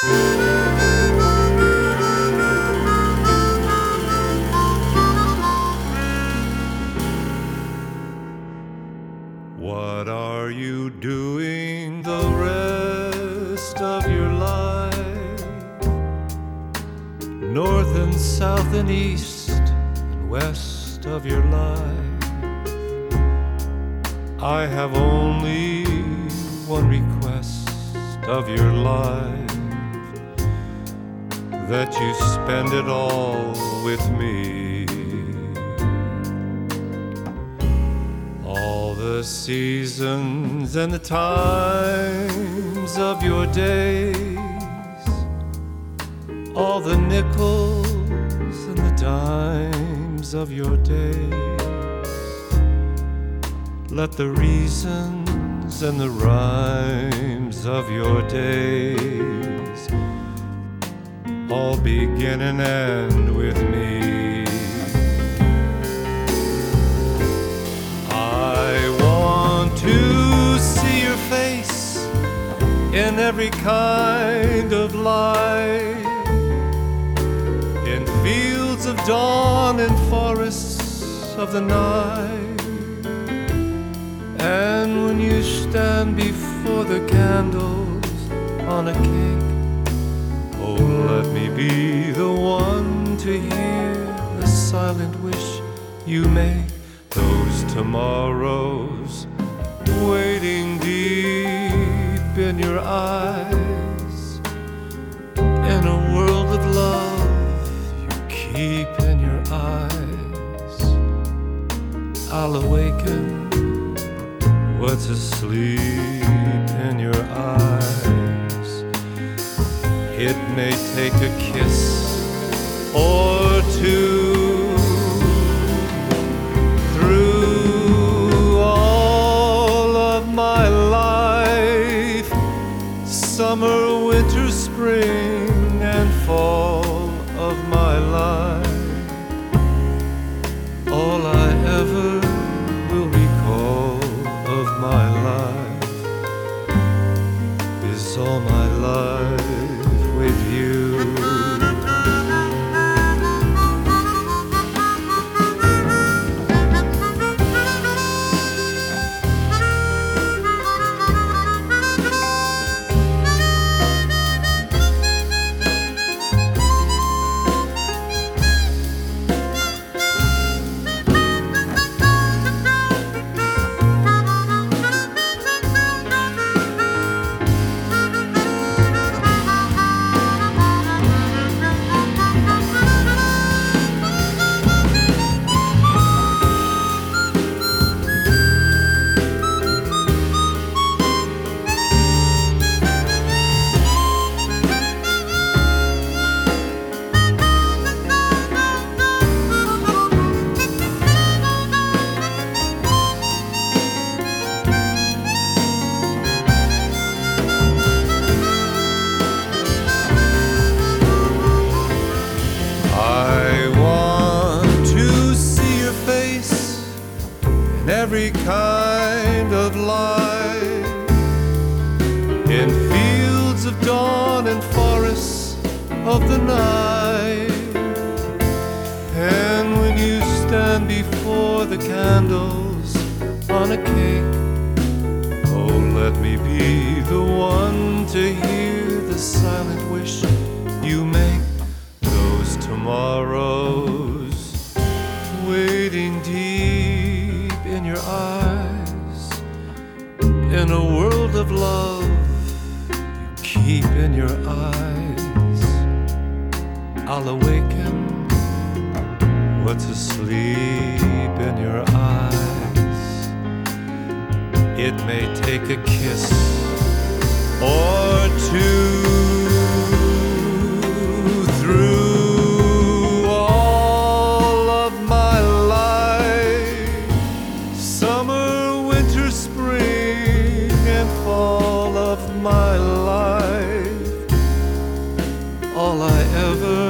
What are you doing the rest of your life? North and south and east and west of your life. I have only one request of your life, that you spend it all with me. All the seasons and the times of your days, all the nickels and the dimes of your days. Let the reasons and the rhymes of your days all begin and end with me. To see your face in every kind of light, in fields of dawn and forests of the night. And when you stand before the candles on a cake, oh, let me be the one to hear the silent wish you make. Those tomorrows waiting deep in your eyes, in a world of love you keep in your eyes. I'll awaken what's asleep in your eyes. It may take a kiss or two. Summer, winter, spring, and fall of my life. All I ever will recall of my life is all my life with you. Every kind of life, in fields of dawn and forests of the night. And when you stand before the candles on a cake, oh, let me be the one to hear the silent wish you make. Those tomorrows waiting deep in your eyes, in a world of love you keep in your eyes. I'll awaken what's asleep in your eyes. It may take a kiss or two. Through all of my life, summer, winter, spring, and fall of my life, all I ever